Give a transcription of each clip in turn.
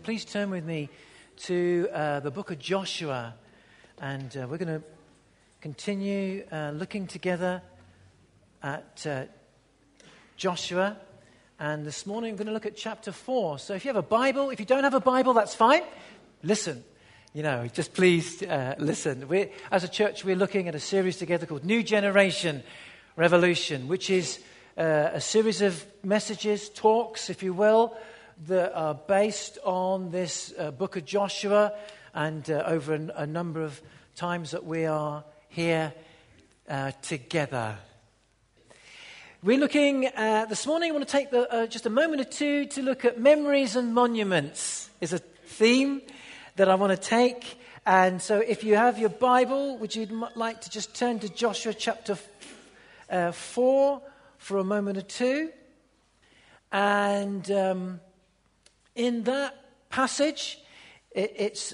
please turn with me to the book of Joshua, and we're going to continue looking together at Joshua, and this morning I'm going to look at chapter 4. So if you have a Bible, if you don't have a Bible, that's fine. Listen, just please listen. As a church, we're looking at a series together called New Generation Revolution, which is a series of messages, talks, if you will, that are based on this book of Joshua, and over a number of times that we are here together. We're looking this morning. I want to take just a moment or two to look at memories and monuments. Is a theme that I want to take. And so if you have your Bible, would you like to just turn to Joshua chapter 4 for a moment or two? And in that passage, it's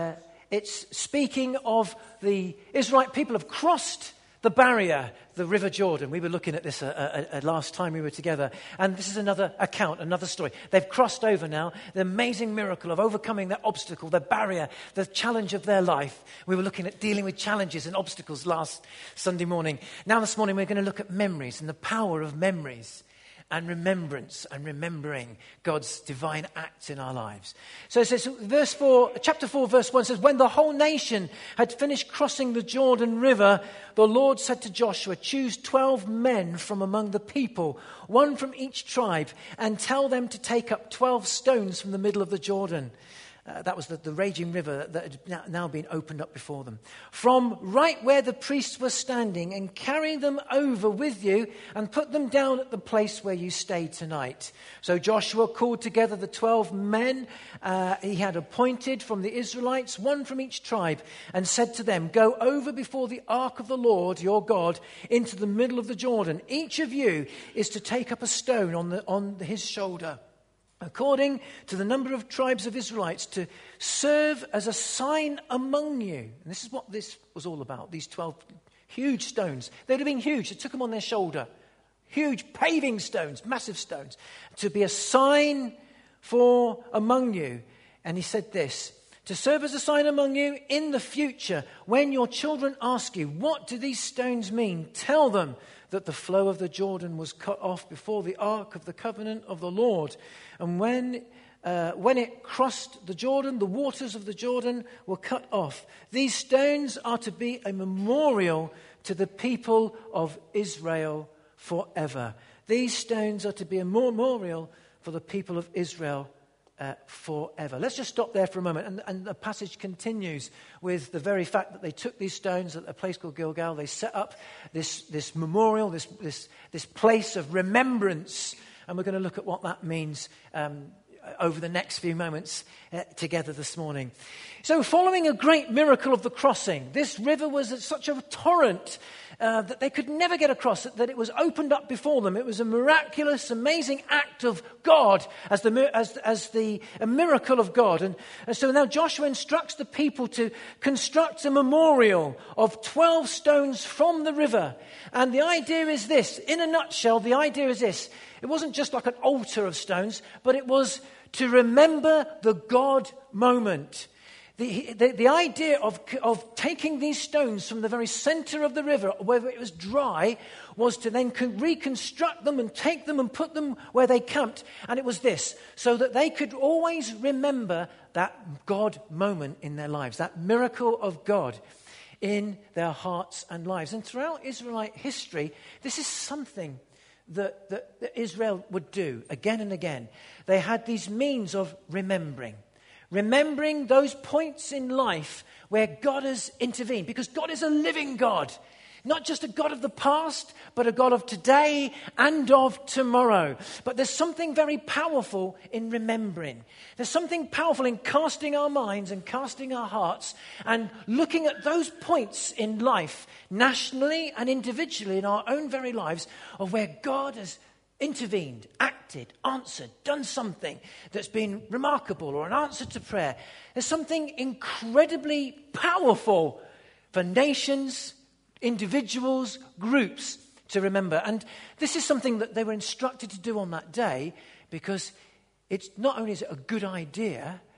speaking of the Israelite people have crossed the barrier, the River Jordan. We were looking at this last time we were together. And this is another account, another story. They've crossed over now. The amazing miracle of overcoming that obstacle, the barrier, the challenge of their life. We were looking at dealing with challenges and obstacles last Sunday morning. Now this morning we're going to look at memories and the power of memories and remembrance and remembering God's divine acts in our lives. So it says, chapter 4, verse 1 says, when the whole nation had finished crossing the Jordan River, the Lord said to Joshua, choose 12 men from among the people, one from each tribe, and tell them to take up 12 stones from the middle of the Jordan. That was the raging river that had now been opened up before them. From right where the priests were standing, and carry them over with you and put them down at the place where you stay tonight. So Joshua called together the 12 men he had appointed from the Israelites, one from each tribe, and said to them, go over before the ark of the Lord your God into the middle of the Jordan. Each of you is to take up a stone on his shoulder, according to the number of tribes of Israelites, to serve as a sign among you. And this is what this was all about, these 12 huge stones. They'd have been huge. They took them on their shoulder. Huge paving stones, massive stones, to be a sign for among you. And he said this, to serve as a sign among you in the future, when your children ask you, what do these stones mean? Tell them that the flow of the Jordan was cut off before the ark of the covenant of the Lord. And when it crossed the Jordan, the waters of the Jordan were cut off. These stones are to be a memorial to the people of Israel forever. These stones are to be a memorial for the people of Israel forever. Let's just stop there for a moment. And the passage continues with the very fact that they took these stones at a place called Gilgal. They set up this memorial, this place of remembrance. And we're going to look at what that means over the next few moments together this morning. So following a great miracle of the crossing, this river was at such a torrent that they could never get across it, that it was opened up before them. It was a miraculous, amazing act of God as a miracle of God. And so now Joshua instructs the people to construct a memorial of 12 stones from the river. And the idea is this, in a nutshell, the idea is this. It wasn't just like an altar of stones, but it was to remember the God moment. The idea of taking these stones from the very center of the river, where it was dry, was to then reconstruct them and take them and put them where they camped. And it was this, so that they could always remember that God moment in their lives, that miracle of God in their hearts and lives. And throughout Israelite history, this is something that Israel would do again and again. They had these means of remembering those points in life where God has intervened, because God is a living God, not just a God of the past, but a God of today and of tomorrow. But there's something very powerful in remembering. There's something powerful in casting our minds and casting our hearts and looking at those points in life, nationally and individually in our own very lives, of where God has intervened, acted, answered, done something that's been remarkable, or an answer to prayer. There's something incredibly powerful for nations, individuals, groups to remember. And this is something that they were instructed to do on that day, because it's not only is it a good idea,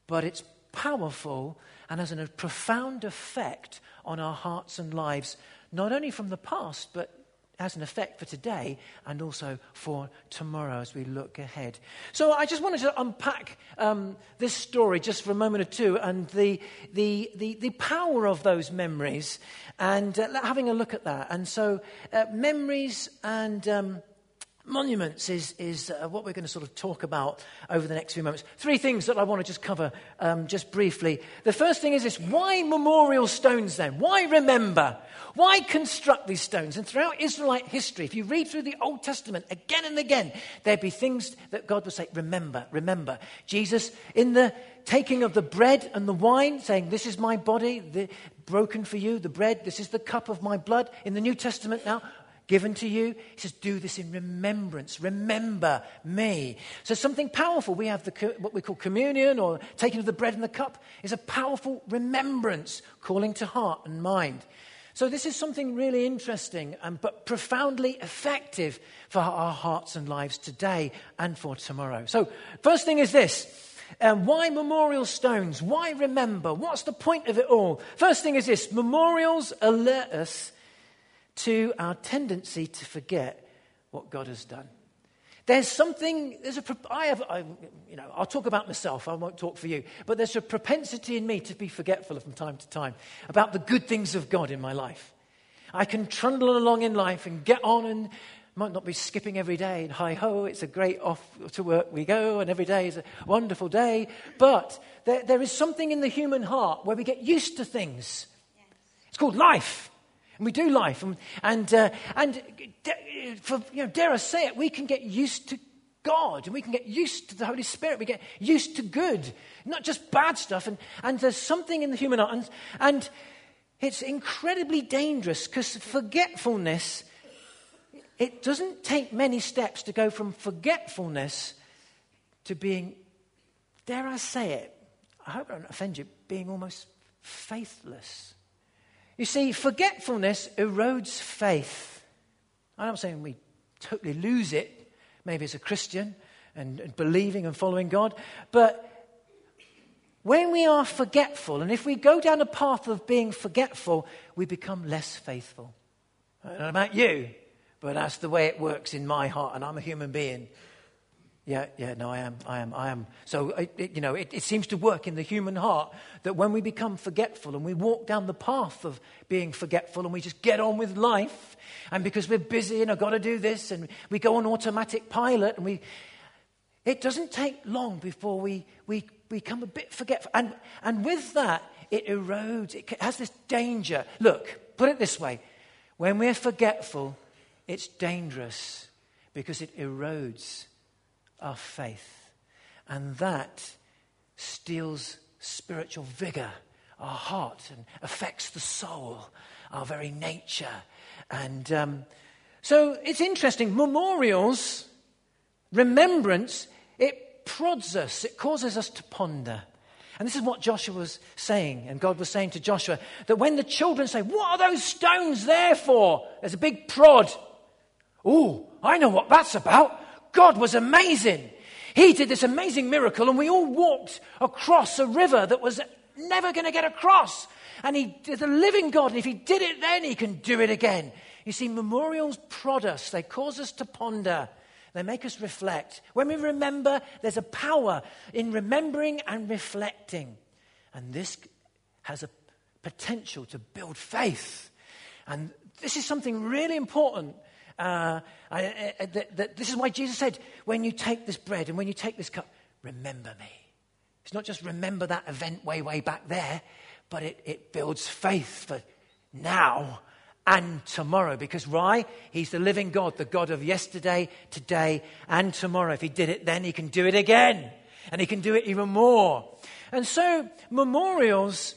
but it's powerful and has a profound effect on our hearts and lives, not only from the past, but has an effect for today and also for tomorrow as we look ahead. So I just wanted to unpack this story just for a moment or two, and the power of those memories, and having a look at that. And so memories and monuments is what we're going to sort of talk about over the next few moments. Three things that I want to just cover just briefly. The first thing is this: why memorial stones then? Why remember? Why construct these stones? And throughout Israelite history, if you read through the Old Testament again and again, there'd be things that God would say, remember, remember. Jesus, in the taking of the bread and the wine, saying, this is my body, broken for you, the bread, this is the cup of my blood. In the New Testament now, given to you. He says, do this in remembrance. Remember me. So something powerful. We have what we call communion, or taking of the bread and the cup, is a powerful remembrance, calling to heart and mind. So this is something really interesting, but profoundly effective for our hearts and lives today and for tomorrow. So first thing is this. Why memorial stones? Why remember? What's the point of it all? First thing is this. Memorials alert us to our tendency to forget what God has done. I'll talk about myself, I won't talk for you, but there's a propensity in me to be forgetful from time to time about the good things of God in my life. I can trundle along in life and get on, and might not be skipping every day, and hi-ho, it's a great off to work we go, and every day is a wonderful day, but there is something in the human heart where we get used to things. Yes. It's called life. And we do life, and dare I say it, we can get used to God, and we can get used to the Holy Spirit. We get used to good, not just bad stuff. And there's something in the human heart, and it's incredibly dangerous, because forgetfulness, it doesn't take many steps to go from forgetfulness to being, dare I say it, I hope I don't offend you, being almost faithless. You see, forgetfulness erodes faith. I'm not saying we totally lose it, maybe as a Christian and believing and following God, but when we are forgetful, and if we go down a path of being forgetful, we become less faithful. I don't know about you, but that's the way it works in my heart, and I'm a human being. I am. So, it seems to work in the human heart that when we become forgetful and we walk down the path of being forgetful and we just get on with life, and because we're busy and I've got to do this, and we go on automatic pilot, and it doesn't take long before we become a bit forgetful. And with that, it erodes. It has this danger. Look, put it this way. When we're forgetful, it's dangerous because it erodes our faith, and that steals spiritual vigor, our heart, and affects the soul, our very nature. And so it's interesting. Memorials, remembrance, it prods us, it causes us to ponder. And this is what Joshua was saying, and God was saying to Joshua, that when the children say, what are those stones there for? There's a big prod. Oh, I know what that's about. God was amazing. He did this amazing miracle, and we all walked across a river that was never going to get across. And he is a living God, and if he did it then, he can do it again. You see, memorials prod us. They cause us to ponder. They make us reflect. When we remember, there's a power in remembering and reflecting. And this has a potential to build faith. And this is something really important. This is why Jesus said, when you take this bread and when you take this cup, remember me. It's not just remember that event way back there, but it builds faith for now and tomorrow. Because why? He's the living God, the God of yesterday, today, and tomorrow. If he did it then, he can do it again. And he can do it even more. And so memorials,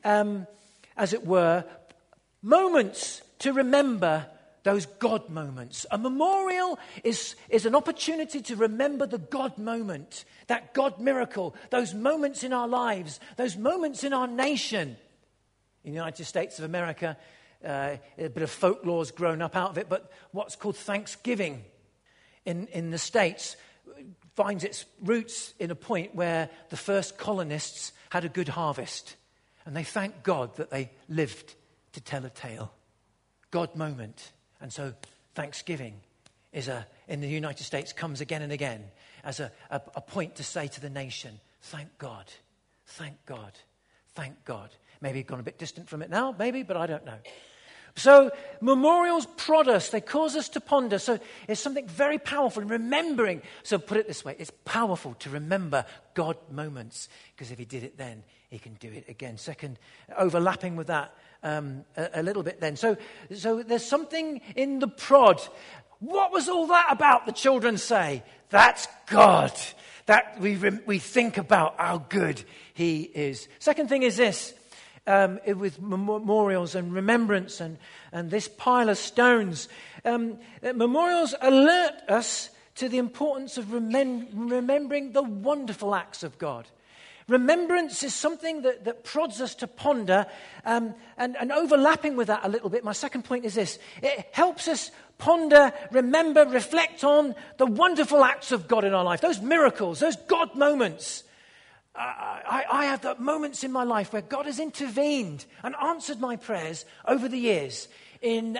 as it were, moments to remember those God moments. A memorial is an opportunity to remember the God moment, that God miracle, those moments in our lives, those moments in our nation. In the United States of America, a bit of folklore's grown up out of it, but what's called Thanksgiving in the States. finds its roots in a point where the first colonists had a good harvest. And they thank God that they lived to tell a tale. God moment. And so Thanksgiving in the United States comes again and again as a point to say to the nation, thank God, thank God, thank God. Maybe you've gone a bit distant from it now, maybe, but I don't know. So memorials prod us, they cause us to ponder. So it's something very powerful in remembering. So put it this way, it's powerful to remember God moments, because if he did it then, he can do it again. Second, overlapping with that a little bit then. So there's something in the prod. What was all that about, the children say? That's God. That we think about how good he is. Second thing is this. With memorials and remembrance and this pile of stones. Memorials alert us to the importance of remembering the wonderful acts of God. Remembrance is something that prods us to ponder, and overlapping with that a little bit, my second point is this. It helps us ponder, remember, reflect on the wonderful acts of God in our life, those miracles, those God moments. I have the moments in my life where God has intervened and answered my prayers over the years. In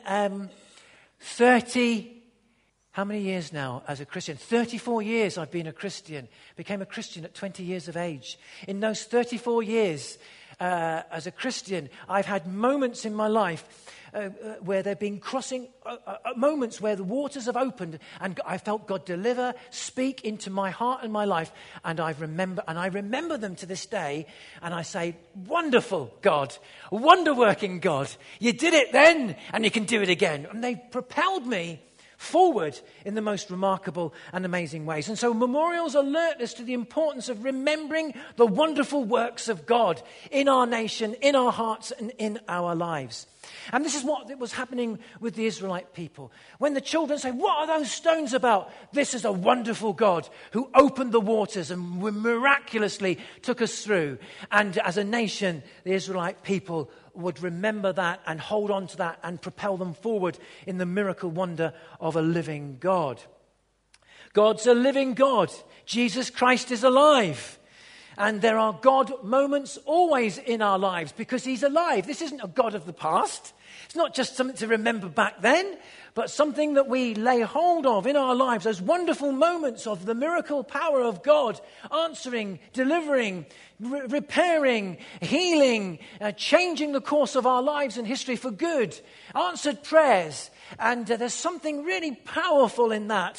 30, how many years now as a Christian? 34 years I've been a Christian. Became a Christian at 20 years of age. In those 34 years as a Christian, I've had moments in my life where there have been crossing moments where the waters have opened and I felt God deliver, speak into my heart and my life, and I remember them to this day, and I say, wonderful God, wonder-working God, you did it then and you can do it again. And they propelled me forward in the most remarkable and amazing ways. And so memorials alert us to the importance of remembering the wonderful works of God in our nation, in our hearts, and in our lives. And this is what was happening with the Israelite people. When the children say, what are those stones about? This is a wonderful God who opened the waters and miraculously took us through. And as a nation, the Israelite people would remember that and hold on to that and propel them forward in the miracle wonder of a living God. God's a living God. Jesus Christ is alive. And there are God moments always in our lives because he's alive. This isn't a God of the past. It's not just something to remember back then, but something that we lay hold of in our lives. Those wonderful moments of the miracle power of God answering, delivering, repairing, healing, changing the course of our lives and history for good. Answered prayers. And there's something really powerful in that.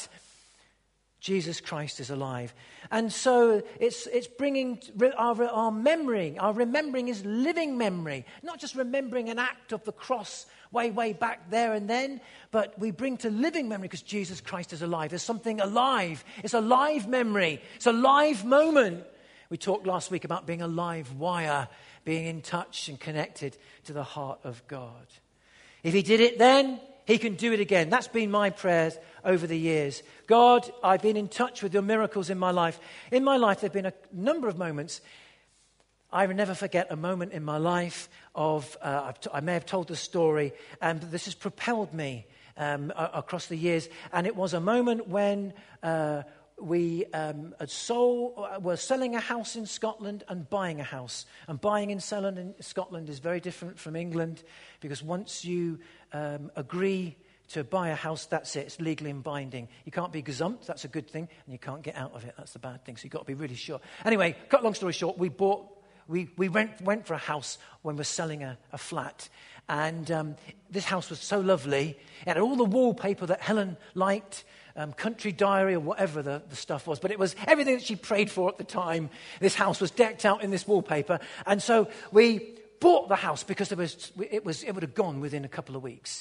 Jesus Christ is alive. And so it's bringing our memory. Our remembering is living memory. Not just remembering an act of the cross way back there and then, but we bring to living memory because Jesus Christ is alive. There's something alive. It's a live memory. It's a live moment. We talked last week about being a live wire, being in touch and connected to the heart of God. If he did it then, he can do it again. That's been my prayers over the years. God, I've been in touch with your miracles in my life. In my life, there have been a number of moments. I will never forget a moment in my life of, I may have told the story, and this has propelled me across the years. And it was a moment when we were selling a house in Scotland and buying a house. And buying and selling in Scotland is very different from England, because once you agree to buy a house, that's it. It's legally binding. You can't be gazumped. That's a good thing. And you can't get out of it. That's the bad thing. So you've got to be really sure. Anyway, cut long story short, we went for a house when we're selling a flat. And this house was so lovely. It had all the wallpaper that Helen liked, Country Diary or whatever the stuff was. But it was everything that she prayed for at the time. This house was decked out in this wallpaper. And so we bought the house because it would have gone within a couple of weeks.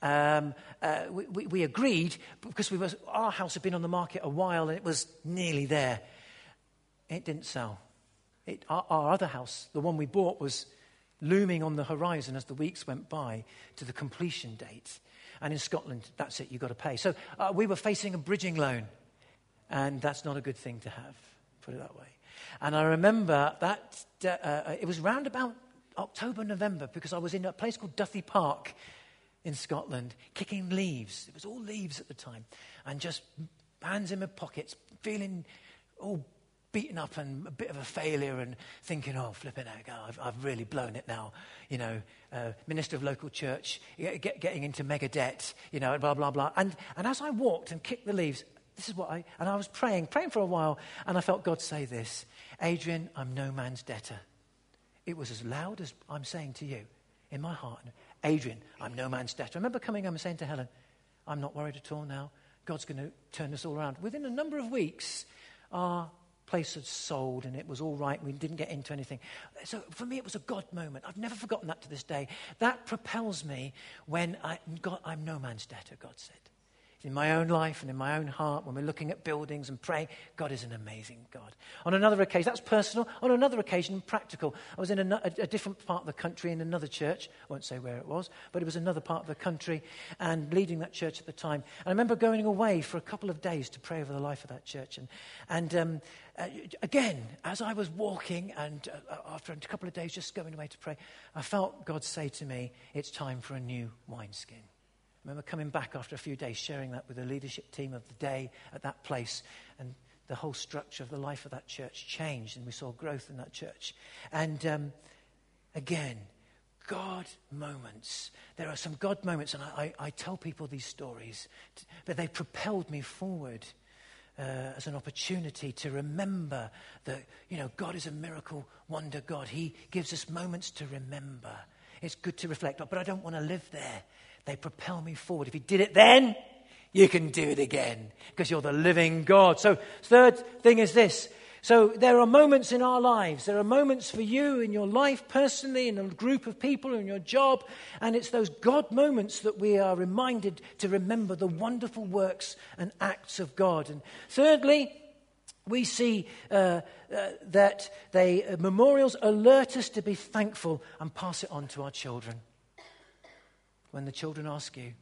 We agreed because our house had been on the market a while and it was nearly there. It didn't sell. Our other house, the one we bought, was looming on the horizon as the weeks went by to the completion date. And in Scotland, that's it, you've got to pay. So we were facing a bridging loan, and that's not a good thing to have, put it that way. And I remember that it was round about October, November, because I was in a place called Duthie Park in Scotland, kicking leaves. It was all leaves at the time. And just hands in my pockets, feeling all beaten up and a bit of a failure and thinking, oh, flipping out, I've really blown it now. Minister of local church, getting into mega debt, blah, blah, blah. And as I walked and kicked the leaves, this is what I was praying for a while, and I felt God say this, Adrian, I'm no man's debtor. It was as loud as I'm saying to you in my heart, Adrian, I'm no man's debtor. I remember coming home and saying to Helen, I'm not worried at all now. God's going to turn this all around. Within a number of weeks, our place had sold and it was all right. We didn't get into anything. So for me, it was a God moment. I've never forgotten that to this day. That propels me when I'm no man's debtor, God said. In my own life and in my own heart, when we're looking at buildings and praying, God is an amazing God. On another occasion, that's personal. On another occasion, practical. I was in a different part of the country in another church. I won't say where it was, but it was another part of the country and leading that church at the time. And I remember going away for a couple of days to pray over the life of that church. And again, as I was walking and after a couple of days just going away to pray, I felt God say to me, it's time for a new wineskin. I remember coming back after a few days, sharing that with the leadership team of the day at that place, and the whole structure of the life of that church changed, and we saw growth in that church. And again, God moments. There are some God moments, and I tell people these stories, but they propelled me forward as an opportunity to remember that, God is a miracle wonder God. He gives us moments to remember. It's good to reflect, but I don't want to live there. They propel me forward. If he did it then, you can do it again because you're the living God. So third thing is this. So there are moments in our lives. There are moments for you in your life personally, in a group of people, in your job. And it's those God moments that we are reminded to remember the wonderful works and acts of God. And thirdly, we see that memorials alert us to be thankful and pass it on to our children. When the children ask you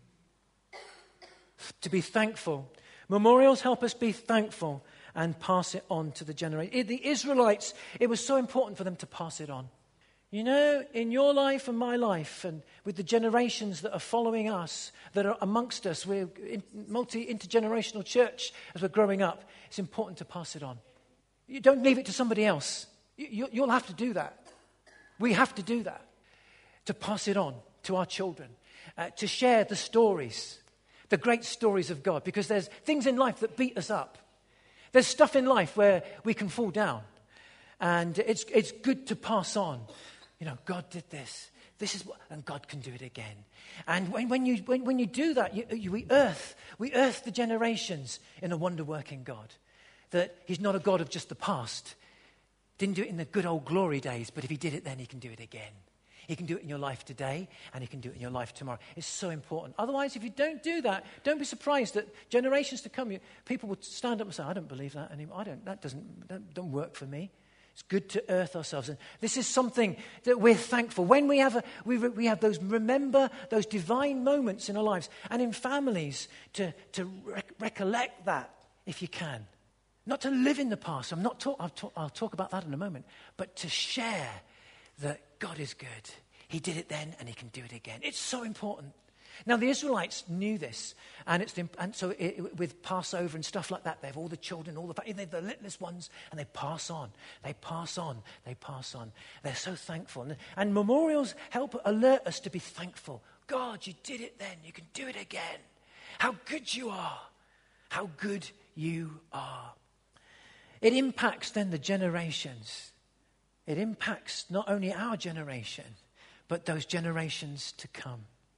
to be thankful. Memorials help us be thankful and pass it on to the generation. The Israelites, it was so important for them to pass it on. In your life and my life, and with the generations that are following us, that are amongst us, we're multi-intergenerational church as we're growing up, it's important to pass it on. You don't leave it to somebody else. You'll have to do that. We have to do that, to pass it on to our children. To share the stories, the great stories of God, because there's things in life that beat us up. There's stuff in life where we can fall down, and it's good to pass on. God did this. This is what, and God can do it again. And when you do that, we earth the generations in a wonder-working God. That He's not a God of just the past. Didn't do it in the good old glory days, but if He did it then, He can do it again. He can do it in your life today, and He can do it in your life tomorrow. It's so important. Otherwise, if you don't do that, don't be surprised that generations to come, people will stand up and say, I don't believe that anymore. That doesn't work for me. It's good to earth ourselves. And this is something that we're thankful. When we have remember those divine moments in our lives, and in families, to recollect that, if you can. Not to live in the past. I'll talk about that in a moment. But to share that God is good. He did it then, and He can do it again. It's so important. Now, the Israelites knew this, and so with Passover and stuff like that, they have all the children, they're the littlest ones, and they pass on. They pass on. They pass on. They're so thankful. And memorials help alert us to be thankful. God, you did it then. You can do it again. How good you are. How good you are. It impacts then the generations. It impacts not only our generation, but those generations to come.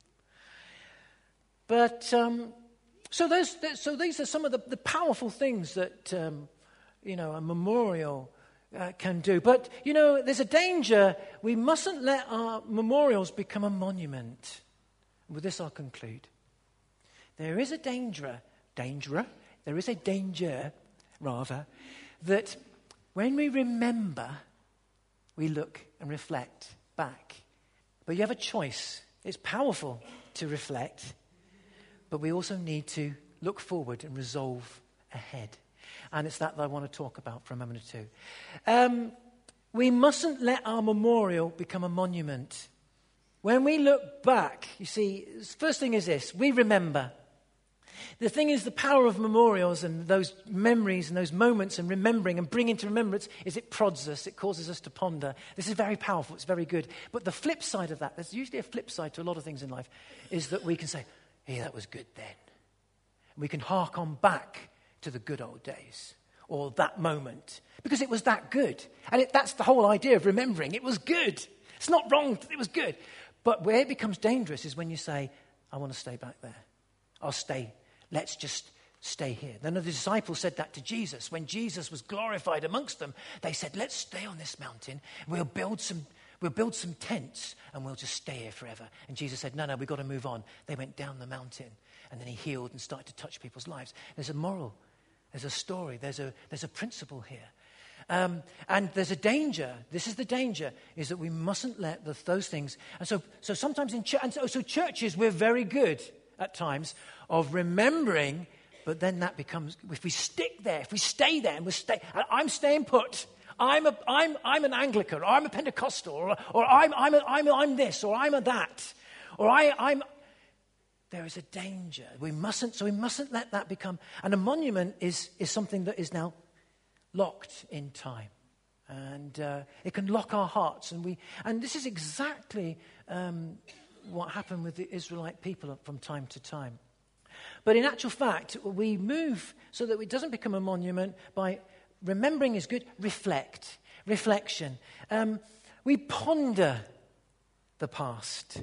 But so these are some of the powerful things that a memorial can do. But there's a danger. We mustn't let our memorials become a monument. With this, I'll conclude. There is a danger, that when we remember, we look and reflect back. But you have a choice. It's powerful to reflect, but we also need to look forward and resolve ahead. And it's that I want to talk about for a moment or two. We mustn't let our memorial become a monument. When we look back, you see, the first thing is this: we remember. The thing is, the power of memorials and those memories and those moments and remembering and bringing to remembrance is it prods us, it causes us to ponder. This is very powerful, it's very good. But the flip side of that, there's usually a flip side to a lot of things in life, is that we can say, hey, that was good then. And we can hark on back to the good old days or that moment because it was that good. And that's the whole idea of remembering. It was good. It's not wrong, it was good. But where it becomes dangerous is when you say, I want to stay back there. I'll stay. Let's just stay here. Then the disciples said that to Jesus. When Jesus was glorified amongst them, they said, let's stay on this mountain. We'll build some tents and we'll just stay here forever. And Jesus said, no, we've got to move on. They went down the mountain and then he healed and started to touch people's lives. There's a moral, there's a story, there's a principle here. And there's a danger. This is the danger, is that we mustn't let those things. And so sometimes in church, so churches, we're very good at times of remembering, but then that becomes, if we stick there, if we stay there and I'm staying put. I'm an Anglican, or I'm a Pentecostal, or I'm this, or I'm a that, or I'm. There is a danger. We mustn't let that become. And a monument is something that is now locked in time, and it can lock our hearts. And this is exactly what happened with the Israelite people from time to time. But in actual fact, we move so that it doesn't become a monument by remembering is good. Reflection. We ponder the past.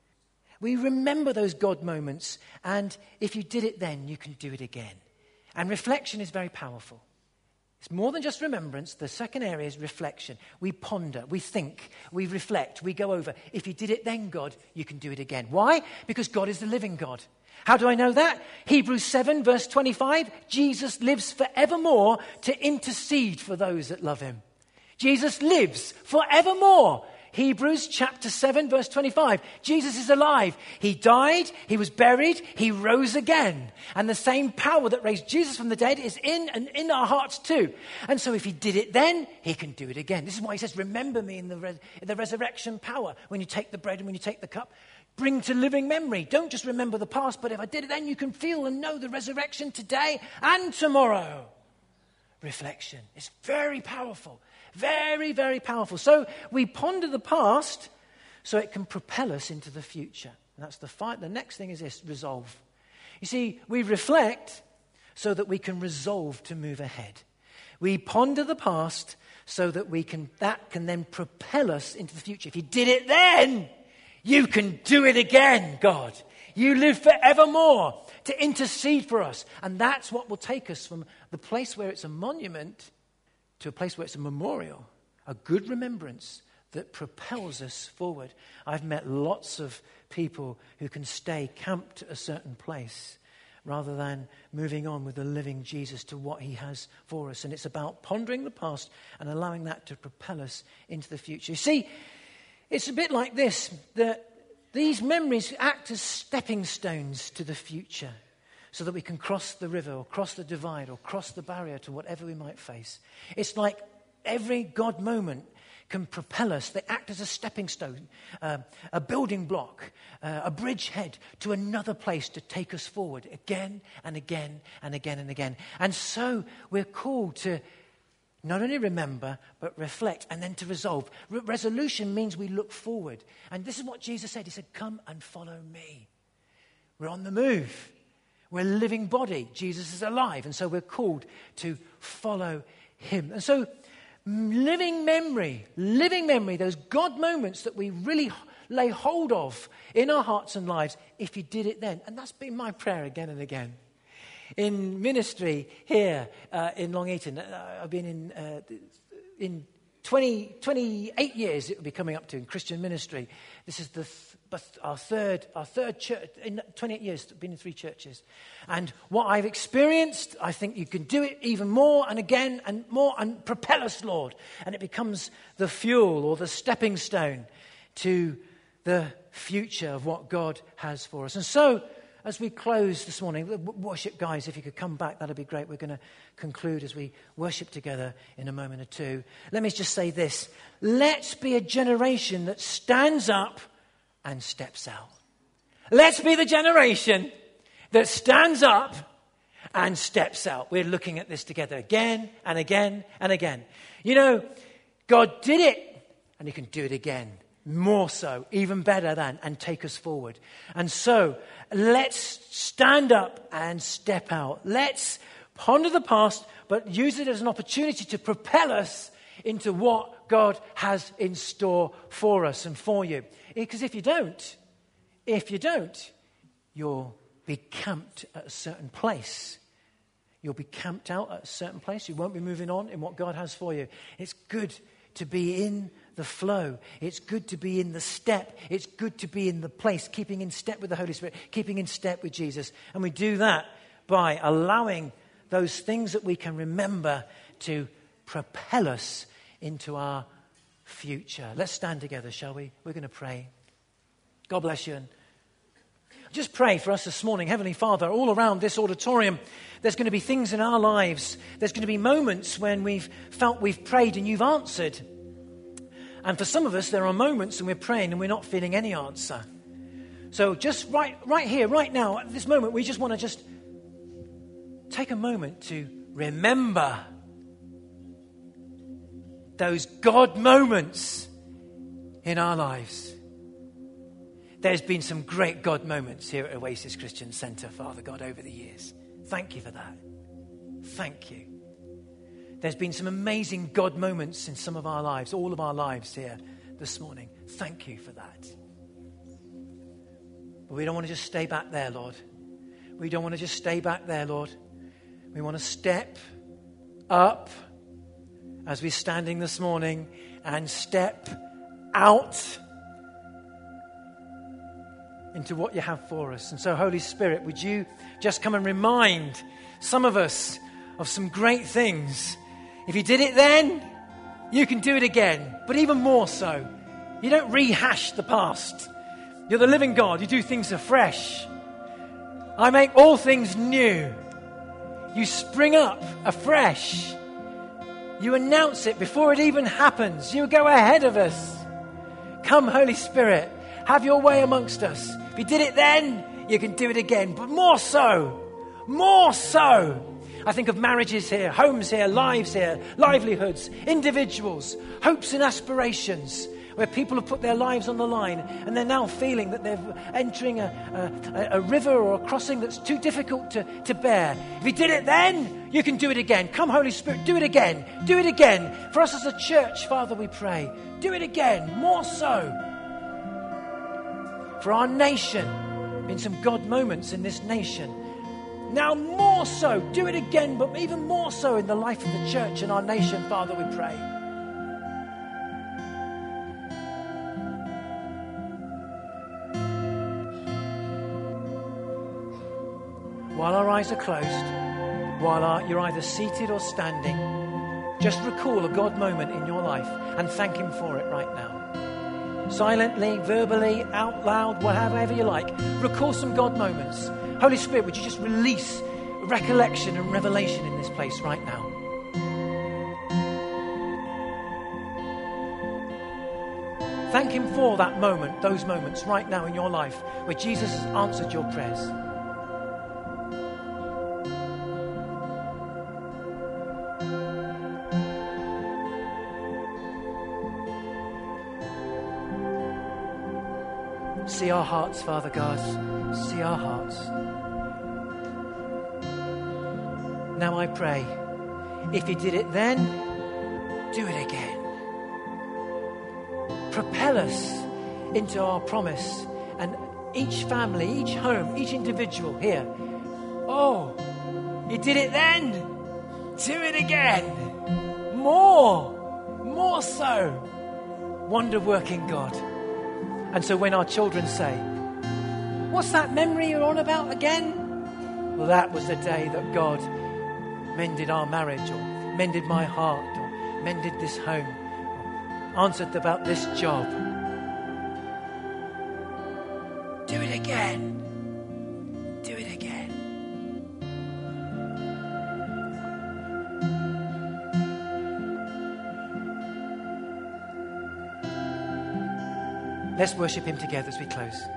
We remember those God moments, and if you did it then, you can do it again. And reflection is very powerful. It's more than just remembrance. The second area is reflection. We ponder, we think, we reflect, we go over. If you did it then, God, you can do it again. Why? Because God is the living God. How do I know that? Hebrews 7 verse 25, Jesus lives forevermore to intercede for those that love him. Jesus lives forevermore. Hebrews chapter 7 verse 25. Jesus is alive. He died, he was buried, he rose again. And the same power that raised Jesus from the dead is in our hearts too. And so if he did it then, he can do it again. This is why he says, remember me in the resurrection power. When you take the bread and when you take the cup, bring to living memory. Don't just remember the past, but if I did it then, you can feel and know the resurrection today and tomorrow. Reflection. It's very powerful. Very, very powerful. So we ponder the past so it can propel us into the future. And that's the next thing is this, resolve. You see, we reflect so that we can resolve to move ahead. We ponder the past so that that can then propel us into the future. If you did it then, you can do it again, God. You live forevermore to intercede for us. And that's what will take us from the place where it's a monument to a place where it's a memorial, a good remembrance that propels us forward. I've met lots of people who can stay camped at a certain place rather than moving on with the living Jesus to what he has for us. And it's about pondering the past and allowing that to propel us into the future. You see, it's a bit like this, that these memories act as stepping stones to the future, so that we can cross the river or cross the divide or cross the barrier to whatever we might face. It's like every God moment can propel us. They act as a stepping stone, a building block, a bridgehead to another place to take us forward again and again and again and again. And so we're called to not only remember, but reflect and then to resolve. Resolution means we look forward. And this is what Jesus said. He said, come and follow me. We're on the move. We're a living body. Jesus is alive. And so we're called to follow him. And so living memory, those God moments that we really lay hold of in our hearts and lives, if you did it then. And that's been my prayer again and again. In ministry here in Long Eaton, I've been in 28 years it will be coming up to in Christian ministry. This is our third church. In 28 years, I've been in 3 churches. And what I've experienced, I think you can do it even more and again and more and propel us, Lord. And it becomes the fuel or the stepping stone to the future of what God has for us. And so, as we close this morning, worship guys, if you could come back, that'd be great. We're going to conclude as we worship together in a moment or two. Let me just say this. Let's be a generation that stands up and steps out. Let's be the generation that stands up and steps out. We're looking at this together again and again and again. You know, God did it, and he can do it again. More so, even better than, and take us forward. And so, let's stand up and step out. Let's ponder the past, but use it as an opportunity to propel us into what God has in store for us and for you. Because if you don't, you'll be camped at a certain place. You'll be camped out at a certain place. You won't be moving on in what God has for you. It's good to be in the flow. It's good to be in the step. It's good to be in the place, keeping in step with the Holy Spirit, keeping in step with Jesus. And we do that by allowing those things that we can remember to propel us into our future. Let's stand together, shall we? We're going to pray. God bless you. And just pray for us this morning. Heavenly Father, all around this auditorium, there's going to be things in our lives. There's going to be moments when we've felt we've prayed and you've answered. And for some of us, there are moments when we're praying and we're not feeling any answer. So just right here, right now, at this moment, we just want to just take a moment to remember those God moments in our lives. There's been some great God moments here at Oasis Christian Centre, Father God, over the years. Thank you for that. Thank you. There's been some amazing God moments in some of our lives, all of our lives here this morning. Thank you for that. But we don't want to just stay back there, Lord. We don't want to just stay back there, Lord. We want to step up as we're standing this morning and step out into what you have for us. And so, Holy Spirit, would you just come and remind some of us of some great things. If you did it then, you can do it again. But even more so, you don't rehash the past. You're the living God. You do things afresh. I make all things new. You spring up afresh. You announce it before it even happens. You go ahead of us. Come, Holy Spirit, have your way amongst us. If you did it then, you can do it again. But more so. I think of marriages here, homes here, lives here, livelihoods, individuals, hopes and aspirations, where people have put their lives on the line and they're now feeling that they're entering a river or a crossing that's too difficult to bear. If you did it then, you can do it again. Come, Holy Spirit, do it again. Do it again. For us as a church, Father, we pray, do it again, more so. For our nation, in some God moments in this nation, now more so, do it again, but even more so in the life of the church and our nation, Father, we pray. While our eyes are closed, while you're either seated or standing, just recall a God moment in your life and thank Him for it right now. Silently, verbally, out loud, whatever you like. Recall some God moments. Holy Spirit, would you just release recollection and revelation in this place right now? Thank Him for that moment, those moments right now in your life where Jesus has answered your prayers. See our hearts, Father God. See our hearts. Now I pray, if you did it then, do it again. Propel us into our promise. And each family, each home, each individual here. Oh, you did it then. Do it again. More so. Wonder-working God. And so when our children say, what's that memory you're on about again? Well, that was the day that God mended our marriage, or mended my heart, or mended this home, or answered about this job. Do it again. Do it again. Let's worship Him together as we close.